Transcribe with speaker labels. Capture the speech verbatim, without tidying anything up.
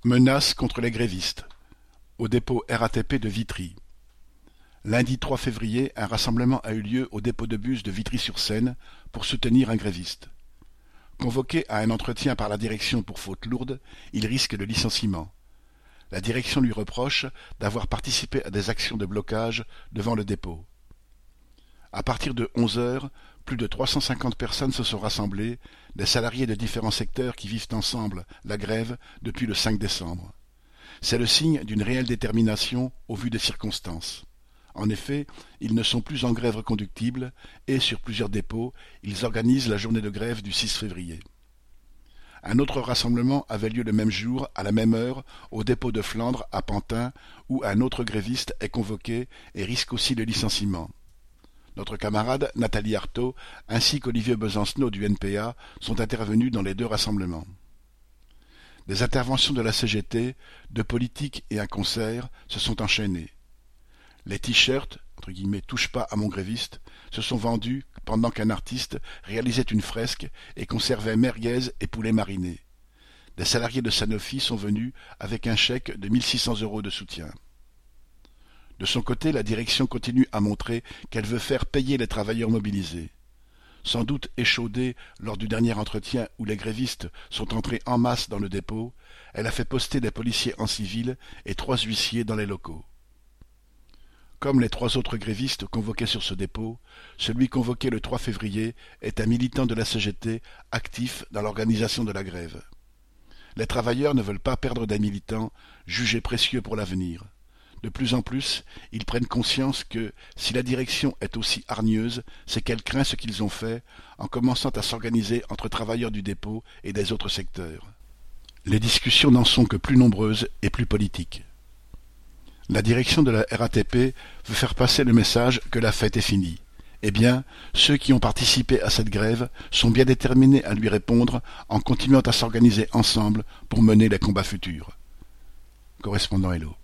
Speaker 1: Menaces contre les grévistes. Au dépôt R A T P de Vitry. Lundi trois février, un rassemblement a eu lieu au dépôt de bus de Vitry-sur-Seine pour soutenir un gréviste. Convoqué à un entretien par la direction pour faute lourde, il risque le licenciement. La direction lui reproche d'avoir participé à des actions de blocage devant le dépôt. À partir de onze heures, plus de trois cent cinquante personnes se sont rassemblées, des salariés de différents secteurs qui vivent ensemble la grève depuis le cinq décembre. C'est le signe d'une réelle détermination au vu des circonstances. En effet, ils ne sont plus en grève reconductible et, sur plusieurs dépôts, ils organisent la journée de grève du six février. Un autre rassemblement avait lieu le même jour, à la même heure, au dépôt de Flandre, à Pantin, où un autre gréviste est convoqué et risque aussi le licenciement. Notre camarade Nathalie Arthaud ainsi qu'Olivier Besancenot du N P A sont intervenus dans les deux rassemblements. Des interventions de la C G T, de politique et un concert se sont enchaînées. Les t-shirts, entre guillemets, touche pas à mon gréviste, se sont vendus pendant qu'un artiste réalisait une fresque et conservait merguez et poulet mariné. Des salariés de Sanofi sont venus avec un chèque de mille six cents euros de soutien. De son côté, la direction continue à montrer qu'elle veut faire payer les travailleurs mobilisés. Sans doute échaudée lors du dernier entretien où les grévistes sont entrés en masse dans le dépôt, elle a fait poster des policiers en civil et trois huissiers dans les locaux. Comme les trois autres grévistes convoqués sur ce dépôt, celui convoqué le trois février est un militant de la C G T actif dans l'organisation de la grève. Les travailleurs ne veulent pas perdre des militants jugés précieux pour l'avenir. De plus en plus, ils prennent conscience que, si la direction est aussi hargneuse, c'est qu'elle craint ce qu'ils ont fait, en commençant à s'organiser entre travailleurs du dépôt et des autres secteurs. Les discussions n'en sont que plus nombreuses et plus politiques. La direction de la R A T P veut faire passer le message que la fête est finie. Eh bien, ceux qui ont participé à cette grève sont bien déterminés à lui répondre en continuant à s'organiser ensemble pour mener les combats futurs. Correspondant Hello.